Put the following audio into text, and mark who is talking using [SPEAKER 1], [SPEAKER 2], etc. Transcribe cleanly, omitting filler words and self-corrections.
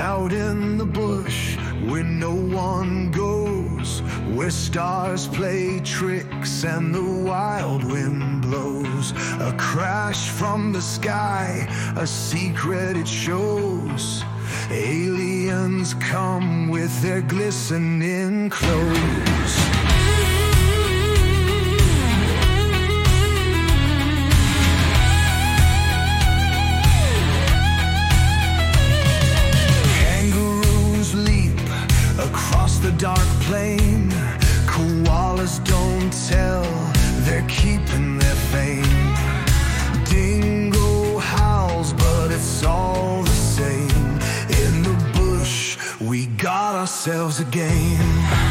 [SPEAKER 1] Out in the bush where no one goes, where stars play tricks and the wild wind blows. A crash from the sky, a secret it shows. Aliens come with their glistening clothes. Across the dark plain, koalas don't tell, they're keeping their fame. Dingo howls, but it's all the same. In the bush, we got ourselves a game.